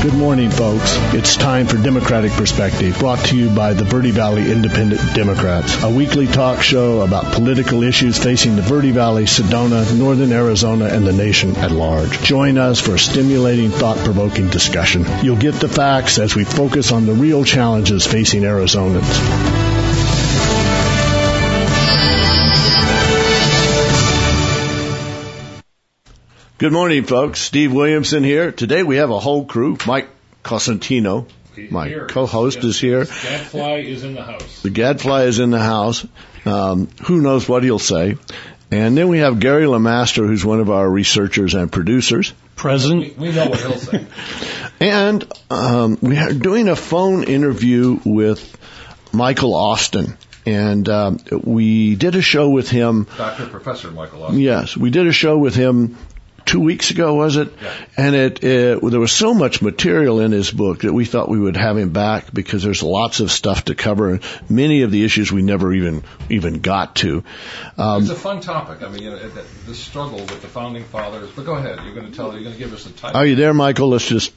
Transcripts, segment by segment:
Good morning, folks. It's time for Democratic Perspective, brought to you by the Verde Valley Independent Democrats, a weekly talk show about political issues facing the Verde Valley, Sedona, Northern Arizona, and the nation at large. Join us for a stimulating, thought-provoking discussion. You'll get the facts as we focus on the real challenges facing Arizonans. Good morning, folks. Steve Williamson here. Today we have a whole crew. Mike Cosentino, my co-host, is here. The gadfly is in the house. The gadfly is in the house. Who knows what he'll say. And then we have Gary LeMaster, who's one of our researchers and producers. Present. We know what he'll say. And we are doing a phone interview with Michael Austin. And we did a show with him. Professor Michael Austin. Yes, we did a show with him 2 weeks ago, was it? Yeah. And there was so much material in his book that we thought we would have him back because there's lots of stuff to cover. Many of the issues we never even got to. It's a fun topic. I mean, the struggle with the founding fathers. But go ahead. You're going to give us the title. Are you there, Michael? Let's just.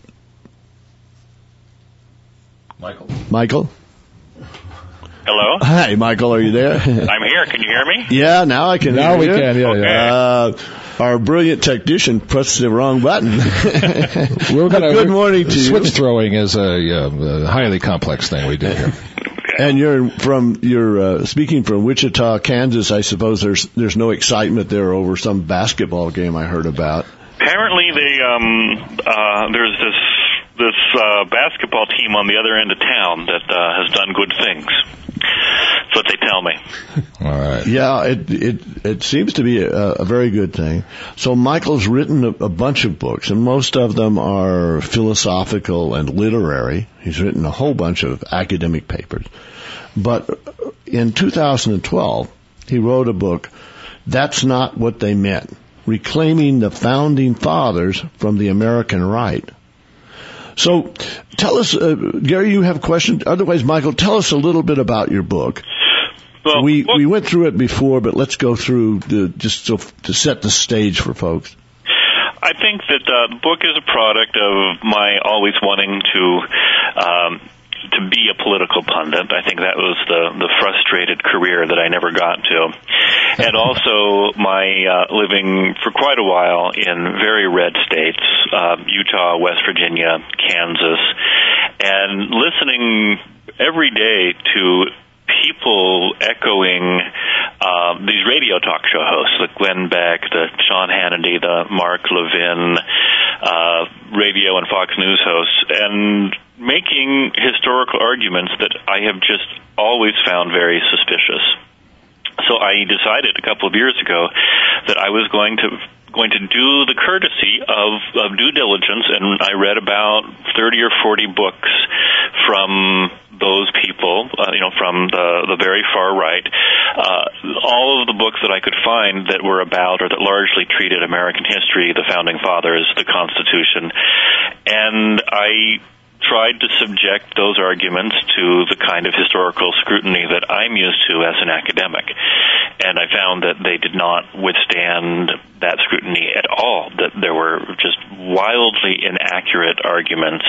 Michael? Hello? Hi, Michael. Are you there? I'm here. Can you hear me? Yeah, now I can hear you. Now we can, yeah. Okay. Our brilliant technician pressed the wrong button. Good morning to you. Switch throwing is a highly complex thing we do here. And you're speaking from Wichita, Kansas. I suppose there's no excitement there over some basketball game I heard about. Apparently, there's this basketball team on the other end of town that has done good things. That's what they tell me. All right. Yeah, it seems to be a very good thing. So Michael's written a bunch of books, and most of them are philosophical and literary. He's written a whole bunch of academic papers. But in 2012, he wrote a book, That's Not What They Meant, Reclaiming the Founding Fathers from the American Right. So tell us, Gary, you have questions? Otherwise, Michael, tell us a little bit about your book. Well, we went through it before, but let's go through just to set the stage for folks. I think that the book is a product of my always wanting to be a political pundit. I think that was the frustrated career that I never got to. And also my living for quite a while in very red states, Utah, West Virginia, Kansas, and listening every day to people echoing these radio talk show hosts, the Glenn Beck, the Sean Hannity, the Mark Levin, radio and Fox News hosts, and making historical arguments that I have just always found very suspicious. So I decided a couple of years ago that I was going to do the courtesy of due diligence, and I read about 30 or 40 books from those people, from the very far right, all of the books that I could find that were about or that largely treated American history, the Founding Fathers, the Constitution, and I tried to subject those arguments to the kind of historical scrutiny that I'm used to as an academic. And I found that they did not withstand that scrutiny at all, that there were just wildly inaccurate arguments,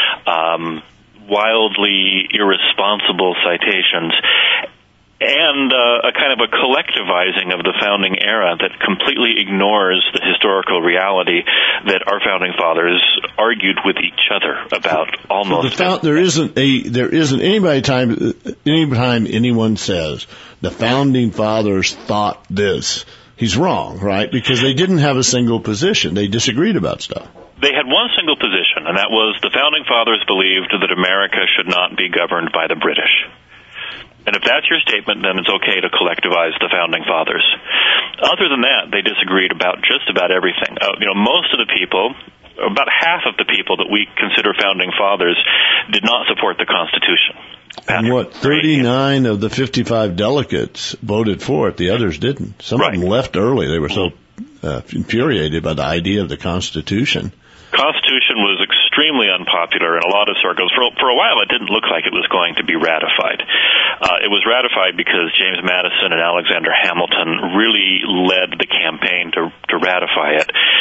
wildly irresponsible citations, and a kind of a collectivizing of the founding era that completely ignores the historical reality that our founding fathers argued with each other about almost. There isn't any time anyone says the founding fathers thought this, he's wrong, right? Because they didn't have a single position. They disagreed about stuff. They had one single position, and that was the founding fathers believed that America should not be governed by the British. And if that's your statement, then it's okay to collectivize the founding fathers. Other than that, they disagreed about just about everything. Most of the people, about half of the people that we consider founding fathers, did not support the Constitution. And 39 of the 55 delegates voted for it. The others didn't. Some of them left early. They were so infuriated by the idea of the Constitution. Constitution was extremely unpopular in a lot of circles. For a while, it didn't look like it was going to be ratified. It was ratified because James Madison and Alexander Hamilton really led the campaign to ratify it.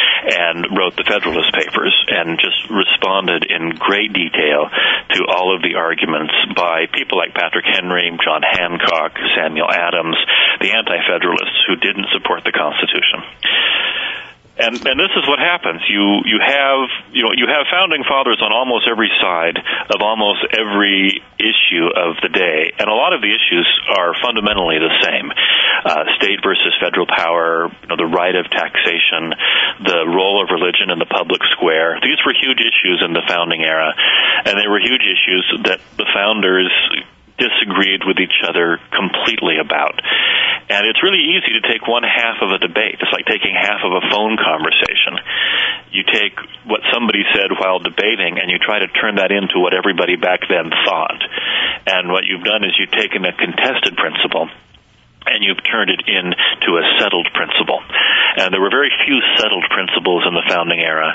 and wrote the Federalist Papers and just responded in great detail to all of the arguments by people like Patrick Henry, John Hancock, Samuel Adams, the anti-Federalists who didn't support the Constitution. And this is what happens. You have founding fathers on almost every side of almost every issue of the day, and a lot of the issues are fundamentally the same: state versus federal power, the right of taxation, the role of religion in the public square. These were huge issues in the founding era, and they were huge issues that the founders disagreed with each other completely about. And it's really easy to take one half of a debate. It's like taking half of a phone conversation. You take what somebody said while debating and you try to turn that into what everybody back then thought. And what you've done is you've taken a contested principle and you've turned it into a settled principle. And there were very few settled principles in the founding era,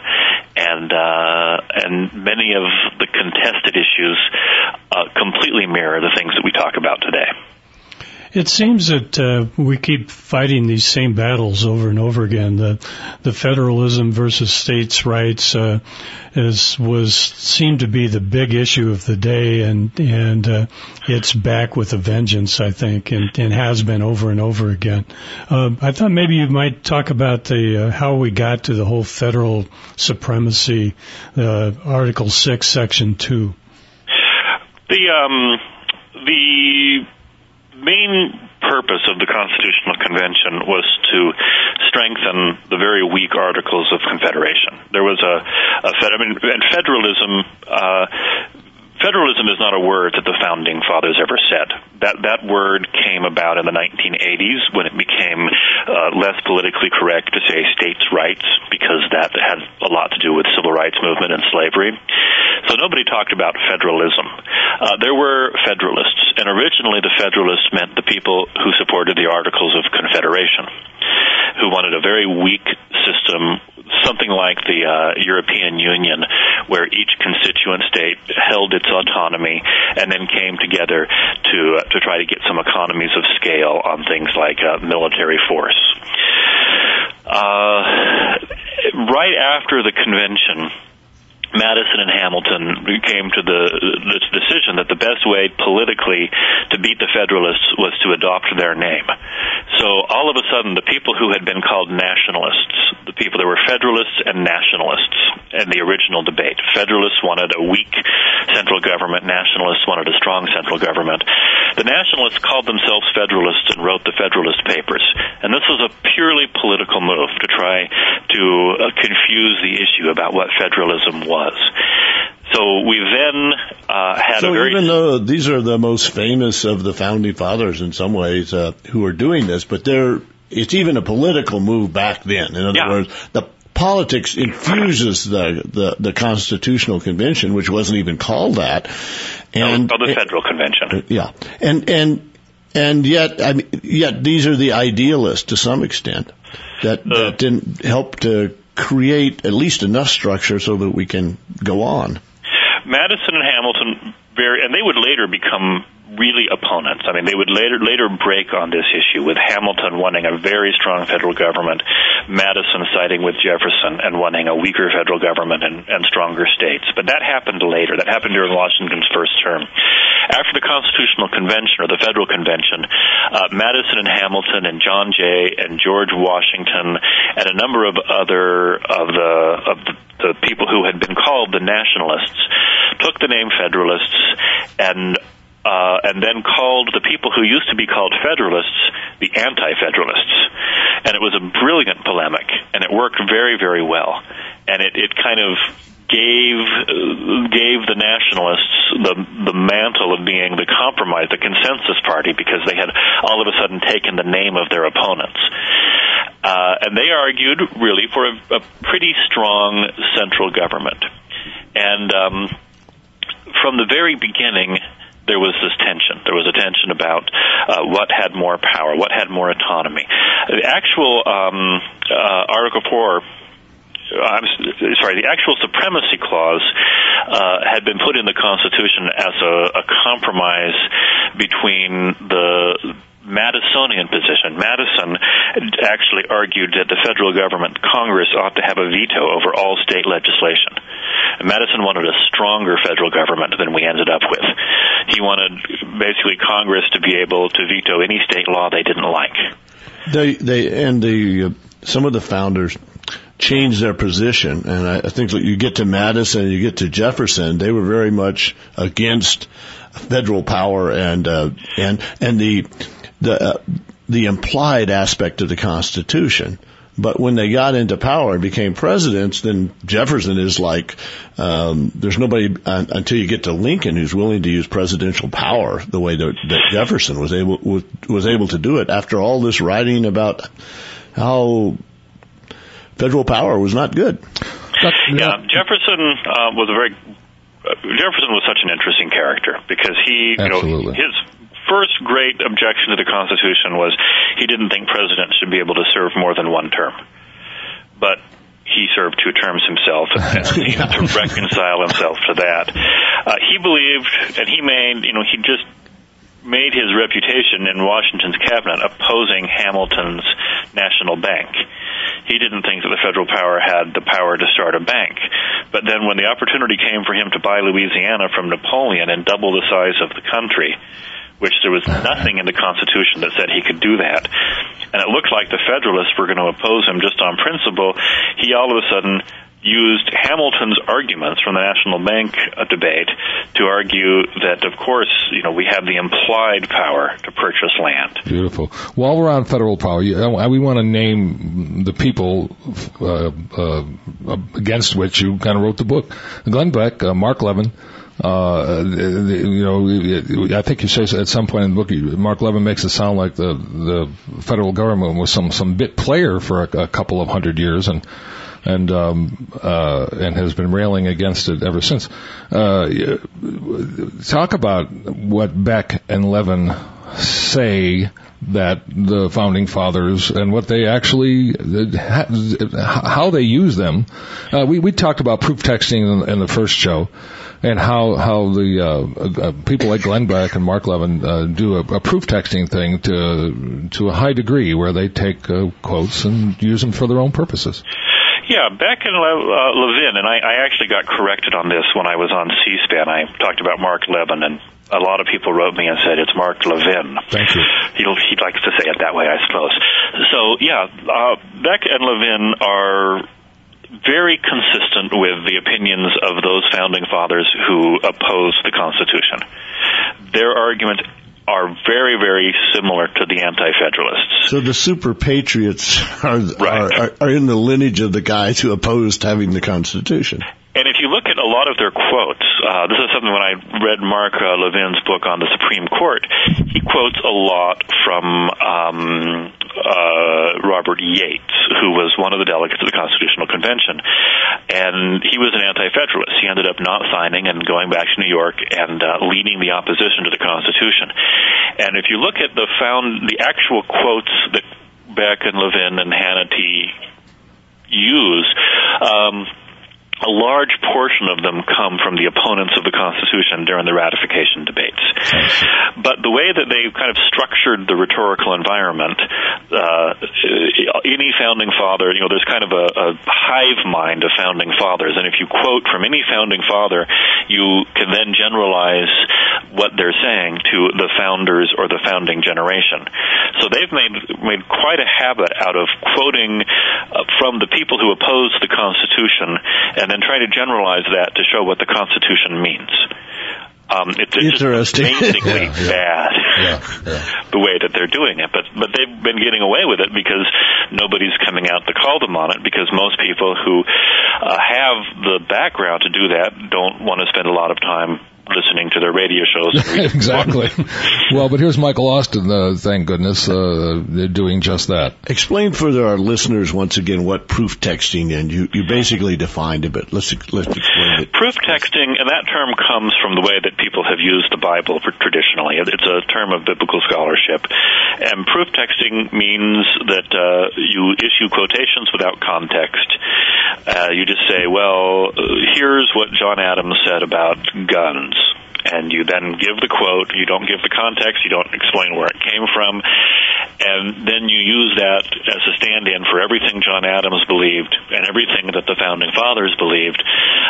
and many of the contested issues completely mirror the things that we talk about today. It seems that we keep fighting these same battles over and over again. The federalism versus states' rights seemed to be the big issue of the day, and it's back with a vengeance, I think, and has been over and over again. I thought maybe you might talk about how we got to the whole federal supremacy, Article 6, Section 2. The main purpose of the Constitutional Convention was to strengthen the very weak Articles of Confederation. There was and federalism. Federalism is not a word that the Founding Fathers ever said. That word came about in the 1980s when it became less politically correct to say states' rights, because that had a lot to do with civil rights movement and slavery. So nobody talked about federalism. There were Federalists, and originally the Federalists meant the people who supported the Articles of Confederation, who wanted a very weak system, something like the European Union, where each constituent state held its autonomy and then came together to try to get some economies of scale on things like military force. Right after the convention, Madison and Hamilton came to the decision that the best way politically to beat the Federalists was to adopt their name. So all of a sudden, the people who had been called nationalists, the people that were Federalists and nationalists in the original debate, Federalists wanted a weak central government, nationalists wanted a strong central government. The nationalists called themselves Federalists and wrote the Federalist Papers. And this was a purely political move to try to confuse the issue about what federalism was. So we then had a very... even though these are the most famous of the Founding Fathers in some ways who are doing this, but it's even a political move back then. In other words, the politics infuses the Constitutional Convention, which wasn't even called that. And the Federal Convention. Yeah. And yet these are the idealists to some extent that didn't help to create at least enough structure so that we can go on. Madison and Hamilton, and they would later become really opponents. I mean, they would later break on this issue, with Hamilton wanting a very strong federal government, Madison siding with Jefferson and wanting a weaker federal government and stronger states. But that happened later. That happened during Washington's first term. After the Constitutional Convention, or the Federal Convention, Madison and Hamilton and John Jay and George Washington and a number of other of the people who had been called the nationalists took the name Federalists and then called the people who used to be called Federalists the Anti-Federalists. And it was a brilliant polemic, and it worked very, very well. And it kind of gave the nationalists the mantle of being the compromise, the consensus party, because they had all of a sudden taken the name of their opponents. And they argued really for a pretty strong central government. And from the very beginning, there was this tension. There was a tension about what had more power, what had more autonomy. The actual Article 4, the actual supremacy clause had been put in the Constitution as a compromise between the Madisonian position. Madison actually argued that the federal government, Congress, ought to have a veto over all state legislation. And Madison wanted a stronger federal government than we ended up with. He wanted basically Congress to be able to veto any state law they didn't like. Some of the founders changed their position, and I think that you get to Madison, you get to Jefferson, they were very much against federal power and the implied aspect of the Constitution. But when they got into power and became presidents, then Jefferson is like, there's nobody until you get to Lincoln who's willing to use presidential power the way that Jefferson was able to do it after all this writing about how federal power was not good. Yeah, Jefferson was such an interesting character because his first great objection to the Constitution was he didn't think presidents should be able to serve more than one term. But he served 2 terms himself and seemed to reconcile himself to that. He believed, and he just made his reputation in Washington's cabinet opposing Hamilton's National Bank. He didn't think that the federal power had the power to start a bank. But then when the opportunity came for him to buy Louisiana from Napoleon and double the size of the country, which there was nothing in the Constitution that said he could do that, and it looked like the Federalists were going to oppose him just on principle, he all of a sudden used Hamilton's arguments from the National Bank debate to argue that, of course, we have the implied power to purchase land. Beautiful. While we're on federal power, we want to name the people against which you kind of wrote the book. Glenn Beck, Mark Levin. I think you say at some point in the book, Mark Levin makes it sound like the federal government was some bit player for a couple of hundred years, and has been railing against it ever since. Talk about what Beck and Levin say that the founding fathers and what they actually, how they use them. We talked about proof texting in the first show, and how the people like Glenn Beck and Mark Levin do a proof texting thing to a high degree, where they take quotes and use them for their own purposes. Yeah, Beck and Levin, and I actually got corrected on this when I was on C-SPAN. I talked about Mark Levin, and a lot of people wrote me and said it's Mark Levin. Thank you. He likes to say it that way, I suppose. So, yeah, Beck and Levin are very consistent with the opinions of those founding fathers who opposed the Constitution. Their arguments are very, very similar to the anti-federalists. So the super patriots are in the lineage of the guys who opposed having the Constitution. And if you look at a lot of their quotes, this is something when I read Mark Levin's book on the Supreme Court, he quotes a lot from Robert Yates, who was one of the delegates of the Constitutional Convention. And he was an anti-federalist. He ended up not signing and going back to New York and leading the opposition to the Constitution. And if you look at the actual quotes that Beck and Levin and Hannity use, a large portion of them come from the opponents of the Constitution during the ratification debates. But the way that they kind of structured the rhetorical environment, any founding father, there's kind of a hive mind of founding fathers, and if you quote from any founding father, you can then generalize what they're saying to the founders or the founding generation. So they've made quite a habit out of quoting from the people who opposed the Constitution, and then try to generalize that to show what the Constitution means. It's interesting. Just amazingly bad, the way that they're doing it. But they've been getting away with it because nobody's coming out to call them on it, because most people who have the background to do that don't want to spend a lot of time listening to their radio shows. Exactly. Well, but here's Michael Austin, thank goodness, doing just that. Explain for our listeners once again what proof texting, and you basically defined it, but let's explain it. Proof texting, and that term comes from the way that people have used the Bible traditionally. It's a term of biblical scholarship. And proof texting means that you issue quotations without context. You just say, well, here's what John Adams said about guns. and you then give the quote. You don't give the context. You don't explain where it came from. And then you use that as a stand-in for everything John Adams believed and everything that the Founding Fathers believed,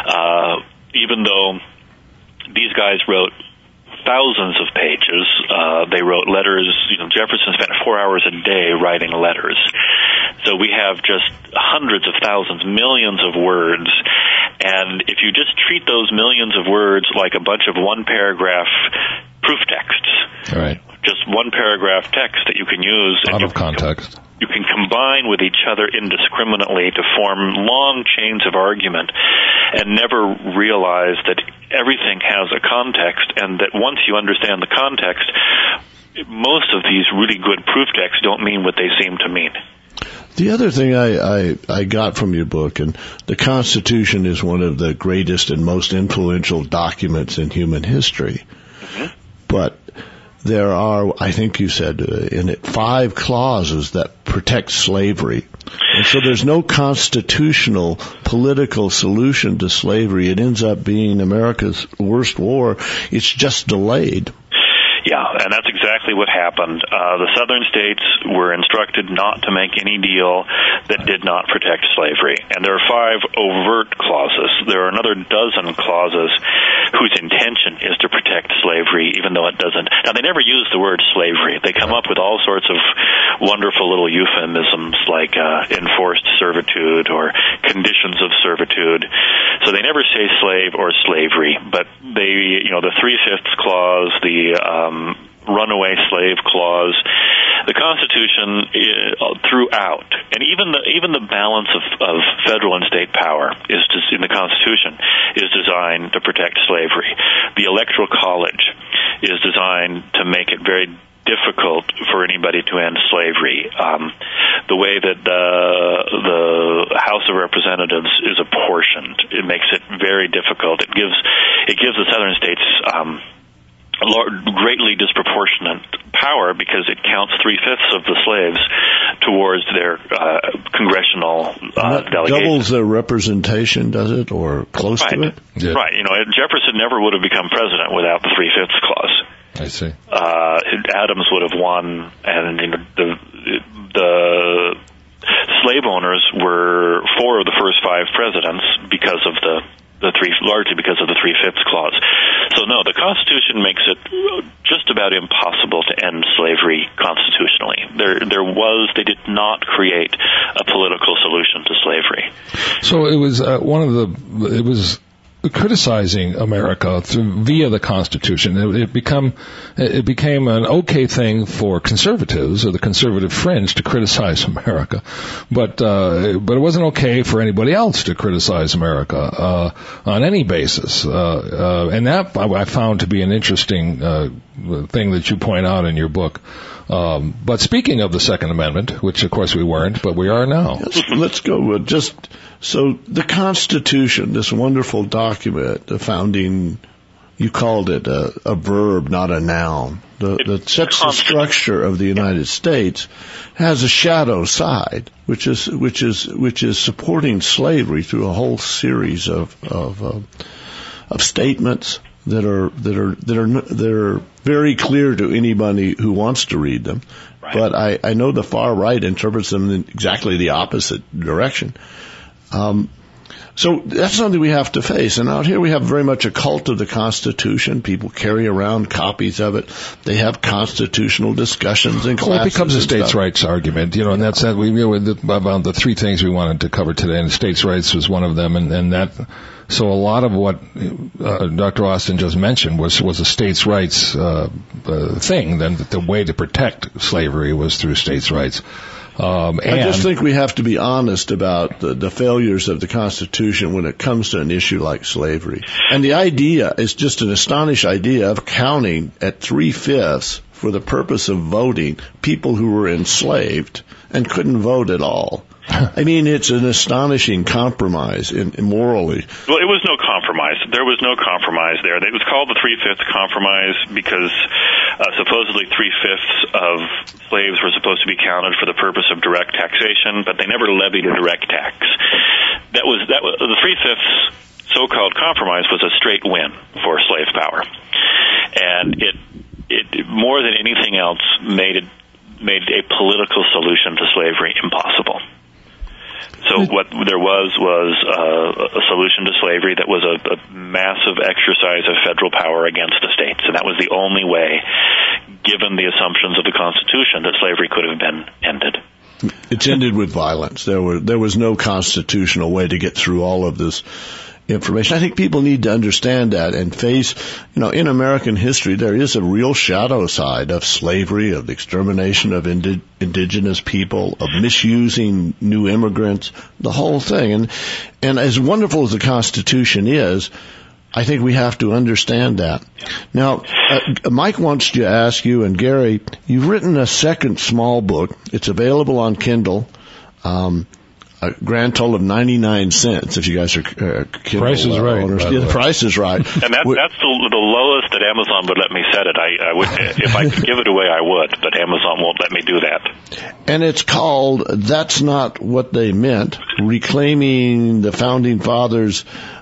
even though these guys wrote thousands of pages. They wrote letters. Jefferson spent 4 hours a day writing letters. So we have just hundreds of thousands, millions of words. And if you just treat those millions of words like a bunch of one-paragraph proof texts, right, just one-paragraph text that you can use out of context, you can combine with each other indiscriminately to form long chains of argument and never realize that everything has a context, and that once you understand the context, most of these really good proof texts don't mean what they seem to mean. The other thing I got from your book, and the Constitution is one of the greatest and most influential documents in human history, but there are, I think you said in it, 5 clauses that protect slavery. And so there's no constitutional political solution to slavery. It ends up being America's worst war. It's just delayed. Yeah, and that's exactly what happened. The southern states were instructed not to make any deal that did not protect slavery. And there are 5 overt clauses. There are another dozen clauses whose intention is to protect slavery, even though it doesn't. Now, they never use the word slavery. They come up with all sorts of wonderful little euphemisms like enforced servitude or conditions of servitude. So they never say slave or slavery, but they, the 3/5 clause, the runaway slave clause, the Constitution throughout, and even the balance of federal and state power is in the Constitution is designed to protect slavery. The Electoral College is designed to make it very difficult for anybody to end slavery. The way that the House of Representatives is apportioned, it makes it very difficult. It gives the southern states greatly disproportionate power because it counts 3/5 of the slaves towards their congressional delegation. Doubles their representation, does it, or close to it? Yeah. Right. Jefferson never would have become president without the 3/5 clause. I see. Adams would have won, and the slave owners were 4 of the first 5 presidents because of largely because of the 3/5 clause. So no, the Constitution makes it just about impossible to end slavery constitutionally. They did not create a political solution to slavery. So it was it was criticizing America via the Constitution. It became an okay thing for conservatives or the conservative fringe to criticize America, but it wasn't okay for anybody else to criticize America on any basis. And that I found to be an interesting thing that you point out in your book. But speaking of the Second Amendment, which of course we weren't, but we are now. Let's go with so the Constitution, this wonderful document, the founding, you called it a verb, not a noun, that sets the structure of the United States, has a shadow side, which is supporting slavery through a whole series of statements that are very clear to anybody who wants to read them. Right. But I know the far right interprets them in exactly the opposite direction. So that's something we have to face. And out here we have very much a cult of the Constitution. People carry around copies of it. They have constitutional discussions in classes. Well, it becomes a states' rights argument, and that's that. About the 3 things we wanted to cover today, and states' rights was one of them, and that. So a lot of what Dr. Austin just mentioned was a states' rights thing. Then the way to protect slavery was through states' rights. I just think we have to be honest about the failures of the Constitution when it comes to an issue like slavery. And the idea is just an astonishing idea of counting at 3/5 for the purpose of voting people who were enslaved and couldn't vote at all. I mean, it's an astonishing compromise morally. Well, it was no compromise. There was no compromise there. It was called the 3/5 compromise because supposedly 3/5 of slaves were supposed to be counted for the purpose of direct taxation, but they never levied a direct tax. That was the 3/5 so-called compromise was a straight win for slave power, and it more than anything else made a political solution to slavery impossible. So what there was a solution to slavery that was a massive exercise of federal power against the states, and that was the only way, given the assumptions of the Constitution, that slavery could have been ended. It's ended with violence. There was no constitutional way to get through all of this information. I think people need to understand that and face, in American history, there is a real shadow side of slavery, of the extermination of indigenous people, of misusing new immigrants, the whole thing. And as wonderful as the Constitution is, I think we have to understand that. Now, Mike wants to ask you, and Gary, you've written a second small book. It's available on Kindle. A grand total of 99 cents if you guys are Kindle Price is right. owners. Yeah, the price is right. And that's the lowest that Amazon would let me set it. I would, if I could give it away, I would, but Amazon won't let me do that. And it's called That's Not What They Meant, Reclaiming the Founding Fathers.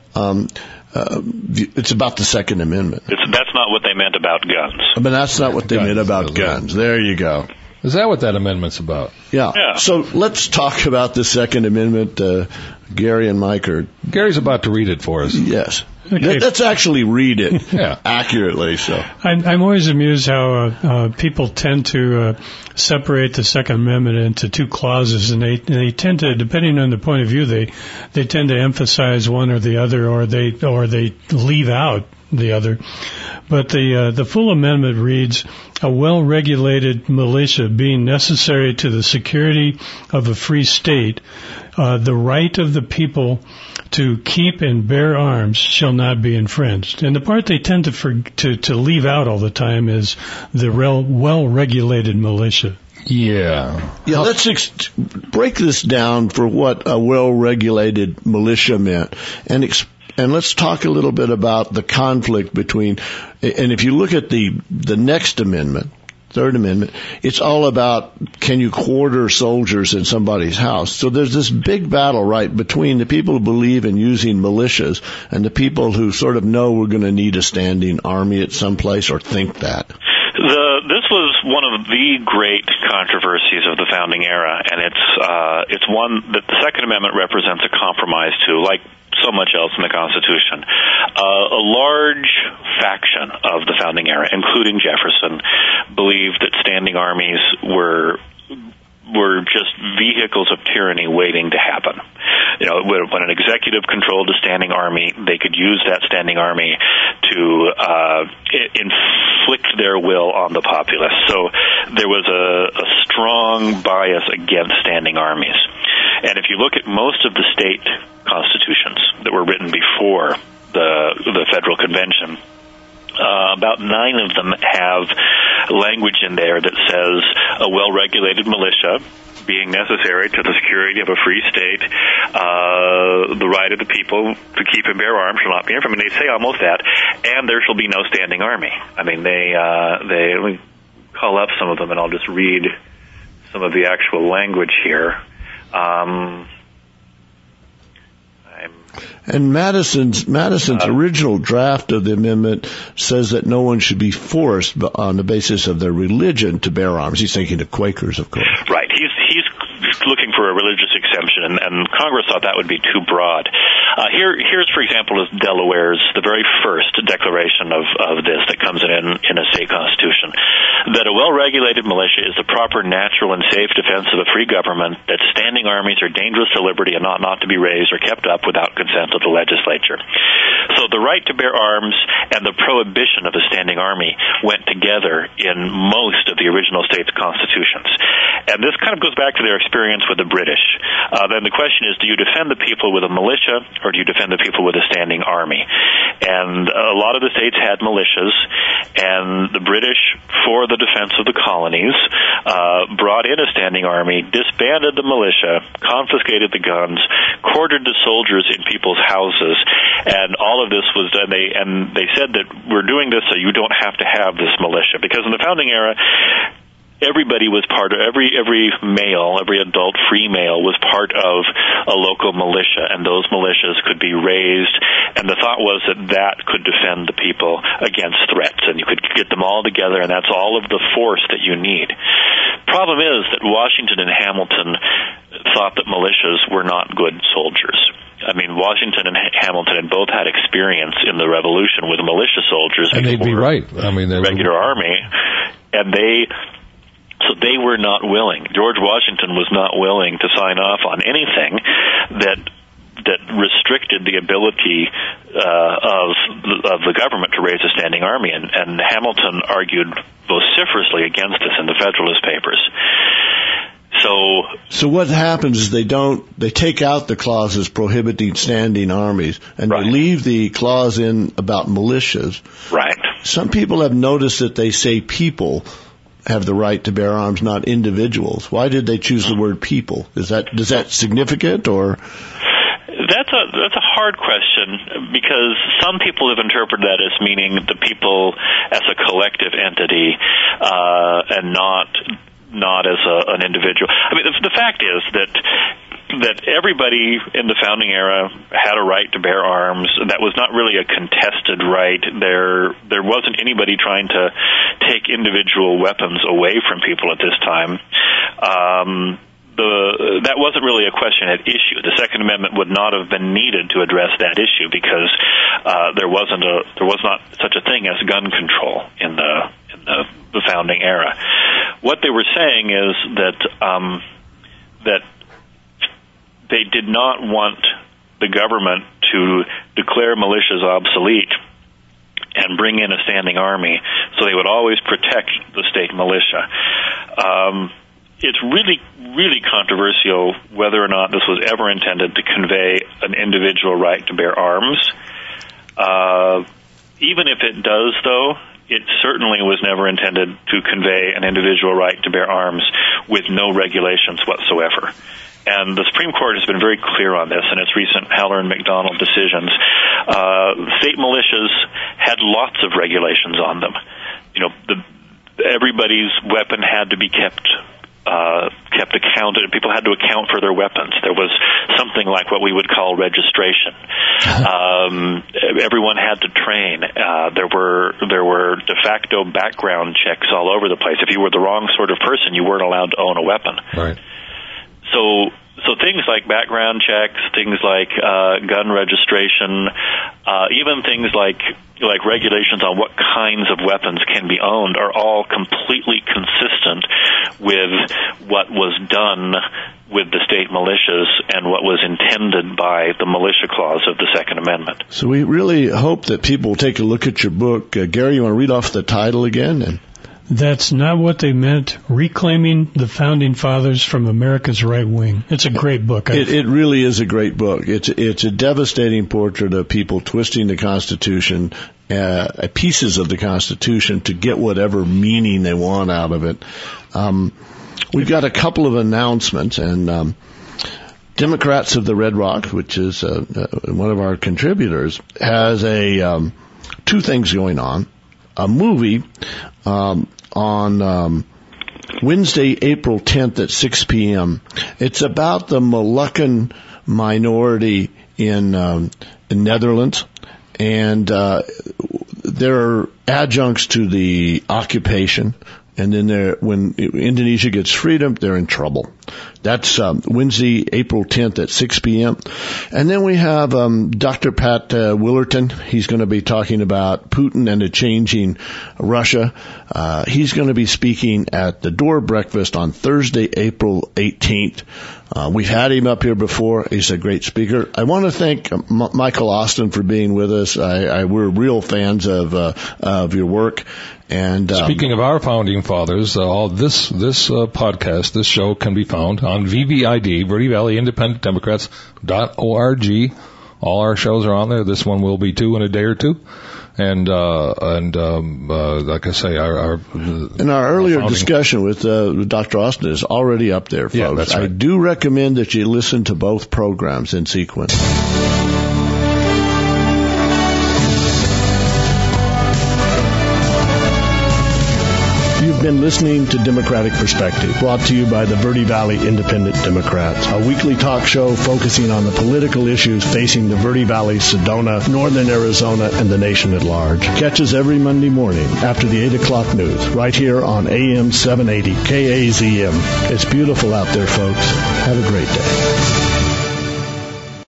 It's about the Second Amendment. That's not what they meant about guns. But that's not what they meant about guns. There you go. Is that what that amendment's about? Yeah. So let's talk about the Second Amendment. Gary and Mike are... Gary's about to read it for us. Yes. Okay. Let's actually read it accurately. So I'm always amused how people tend to separate the Second Amendment into two clauses, and they tend to, depending on the point of view, they tend to emphasize one or the other, or they leave out the other. But the full amendment reads, a well-regulated militia being necessary to the security of a free state, the right of the people to keep and bear arms shall not be infringed. And the part they tend to leave out all the time is the well-regulated militia. Yeah, let's break this down for what a well-regulated militia meant, and let's talk a little bit about the conflict between, and if you look at the next amendment, Third Amendment, it's all about, can you quarter soldiers in somebody's house? So there's this big battle, right, between the people who believe in using militias and the people who sort of know we're going to need a standing army at some place or think that. This was one of the great controversies of the founding era, and it's one that the Second Amendment represents a compromise to, like so much else in the Constitution. A large faction of the founding era, including Jefferson, believed that standing armies were just vehicles of tyranny waiting to happen. When an executive controlled a standing army, they could use that standing army to inflict their will on the populace. So there was a strong bias against standing armies. And if you look at most of the state constitutions that were written before the Federal Convention, about 9 of them have language in there that says a well-regulated militia being necessary to the security of a free state, the right of the people to keep and bear arms shall not be infringed. I mean, they say almost that, and there shall be no standing army. I mean, they let me call up some of them, and I'll just read some of the actual language here. And Madison's original draft of the amendment says that no one should be forced on the basis of their religion to bear arms. He's thinking of Quakers, of course. Right. He's looking for a religious exemption, and Congress thought that would be too broad. Here's, for example, is Delaware's, the very first declaration of this that comes in a state constitution, that a well-regulated militia is the proper, natural, and safe defense of a free government, that standing armies are dangerous to liberty and ought not to be raised or kept up without consent of the legislature. So the right to bear arms and the prohibition of a standing army went together in most of the original states' constitutions. And this kind of goes back to their experience with the British. Then the question is, do you defend the people with a militia, or do you defend the people with a standing army? And a lot of the states had militias, and the British, for the defense of the colonies, brought in a standing army, disbanded the militia, confiscated the guns, quartered the soldiers in people's houses, and all of this was done. They said that we're doing this so you don't have to have this militia, because in the founding era, everybody was part of, every male, every adult free male was part of a local militia, and those militias could be raised, and the thought was that could defend the people against threats, and you could get them all together, and that's all of the force that you need. Problem is that Washington and Hamilton thought that militias were not good soldiers. I mean, Washington and Hamilton had both had experience in the Revolution with militia soldiers. And they'd be right. I mean, the regular army, and so they were not willing. George Washington was not willing to sign off on anything that restricted the ability of the government to raise a standing army, and Hamilton argued vociferously against this in the Federalist Papers. So what happens is they take out the clauses prohibiting standing armies, and right. They leave the clause in about militias. Right. Some people have noticed that they say people have the right to bear arms, not individuals. Why did they choose the word people? Is that significant, or? That's a hard question, because some people have interpreted that as meaning the people as a collective entity, and not as an individual. I mean, the fact is that everybody in the founding era had a right to bear arms. That was not really a contested right. There wasn't anybody trying to take individual weapons away from people at this time. That wasn't really a question at issue. The Second Amendment would not have been needed to address that issue, because there was not such a thing as gun control in the founding era. What they were saying is that they did not want the government to declare militias obsolete and bring in a standing army, so they would always protect the state militia. It's really, really controversial whether or not this was ever intended to convey an individual right to bear arms. Even if it does, though, it certainly was never intended to convey an individual right to bear arms with no regulations whatsoever. And the Supreme Court has been very clear on this in its recent Heller and McDonald decisions. State militias had lots of regulations on them. You know, everybody's weapon had to be kept accounted. People had to account for their weapons. There was something like what we would call registration. Everyone had to train. There were de facto background checks all over the place. If you were the wrong sort of person, you weren't allowed to own a weapon. Right. So things like background checks, things like gun registration, even things like regulations on what kinds of weapons can be owned are all completely consistent with what was done with the state militias and what was intended by the militia clause of the Second Amendment. So we really hope that people will take a look at your book. Gary, you want to read off the title again? That's Not What They Meant, Reclaiming the Founding Fathers from America's Right Wing. It's a great book. It really is a great book. It's a devastating portrait of people twisting the Constitution, pieces of the Constitution, to get whatever meaning they want out of it. We've got a couple of announcements, and Democrats of the Red Rock, which is one of our contributors, has two things going on. A movie on Wednesday, April 10th at 6 p.m. It's about the Moluccan minority in Netherlands, and they're adjuncts to the occupation. And then when Indonesia gets freedom, they're in trouble. That's Wednesday, April 10th at 6 p.m. And then we have Dr. Pat Willerton. He's going to be talking about Putin and a changing Russia. He's going to be speaking at the Door Breakfast on Thursday, April 18th. We've had him up here before. He's a great speaker. I want to thank Michael Austin for being with us. We're real fans of your work. And speaking of our founding fathers, all this podcast, this show can be found on VVID, Verde Valley Independent Democrats.org. All our shows are on there. This one will be too in a day or two. And like I say, our earlier discussion with Dr. Austin is already up there, folks. Yeah, that's right. I do recommend that you listen to both programs in sequence. You've been listening to Democratic Perspective, brought to you by the Verde Valley Independent Democrats, a weekly talk show focusing on the political issues facing the Verde Valley, Sedona, northern Arizona, and the nation at large. Catch us every Monday morning after the 8 o'clock news, right here on AM 780 KAZM. It's beautiful out there, folks. Have a great day.